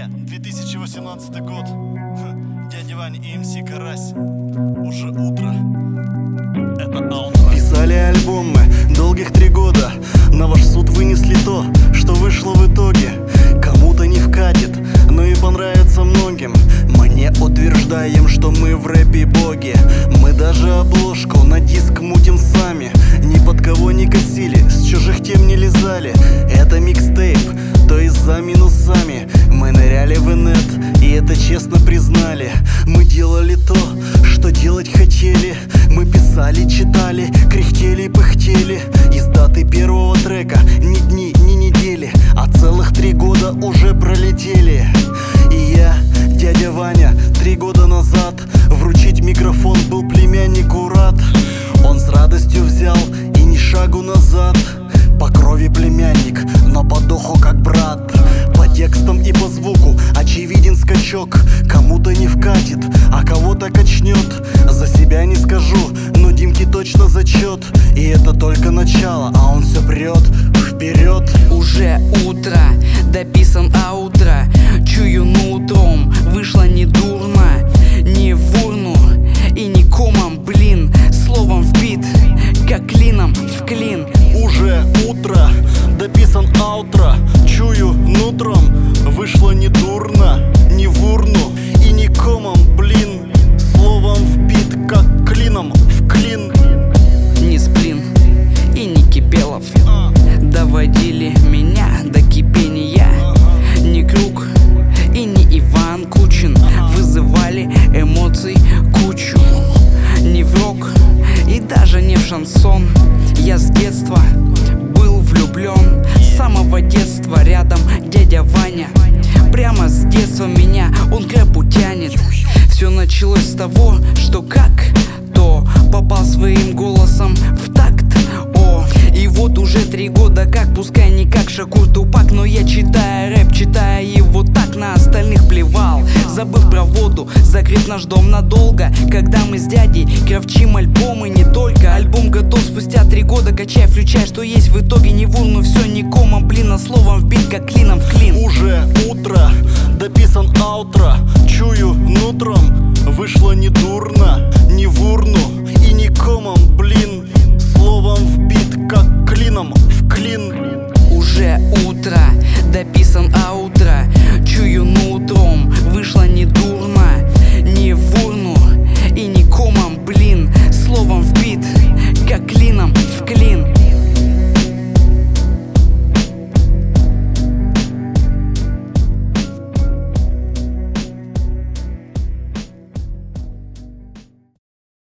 Россия, 2018 год. Дядя Ваня и МС Карась. Уже утро. Это аутро. Писали альбомы долгих 3 года. На ваш суд вынесли то, что вышло в итоге. Кому-то не вкатит, но и понравится многим. Мы не утверждаем, что мы в рэпе боги. Мы даже обложку на диск мутим сами. Ни под кого не косили, с чужих тем не лизали. Это микстейп, то есть за минусами. Мы ныряли в инет, и это честно признали. Мы делали то, что делать хотели. Мы писали, читали, кряхтели, пыхтели. Из даты первого трека ни дни, ни недели, а целых 3 года уже пролетели. И я, дядя Ваня, 3 года назад вручить микрофон был племяннику рад. Он с радостью взял и ни шагу назад. По крови племянник, но по духу как брат. По текстам и по звуку очевиден скачок. Кому-то не вкатит, а кого-то качнет. За себя не скажу, но Димке точно зачет. И это только начало, а он все прет вперед. Уже утро, дописан аутро. Чую нутром, вышло не дурно. Не в урну и не комом, блин. Словом в бит, как клином в клин. Уже утро, дописан аутро. Чую нутром, вышло не дурно. Не в урну и не комом, блин. Словом в бит, как клином в клин. Не сплин и не Кипелов доводили меня до кипения. Не Круг и не Иван Кучин вызывали эмоций кучу. Не в рок и даже не в шансон. Я с детства был влюблен, с самого детства рядом дядя Ваня. Прямо с детства меня он к рэпу тянет. Все началось с того, что как-то попал своим голосом в такт. О, и вот уже 3 года как, пускай не как Шакур Тупак, но я читаю рэп, читая его так, на остальных плевал. Забыв про воду, закрыт наш дом надолго. Когда мы с дядей кравчим альбомы, не только. Альбом готов спустя 3 года, качай, включай, что есть в итоге. Не в урну, все не комом, блин, а словом в бит, как клином в клин. Уже утро, дописан аутро. Чую нутром, вышло не дурно.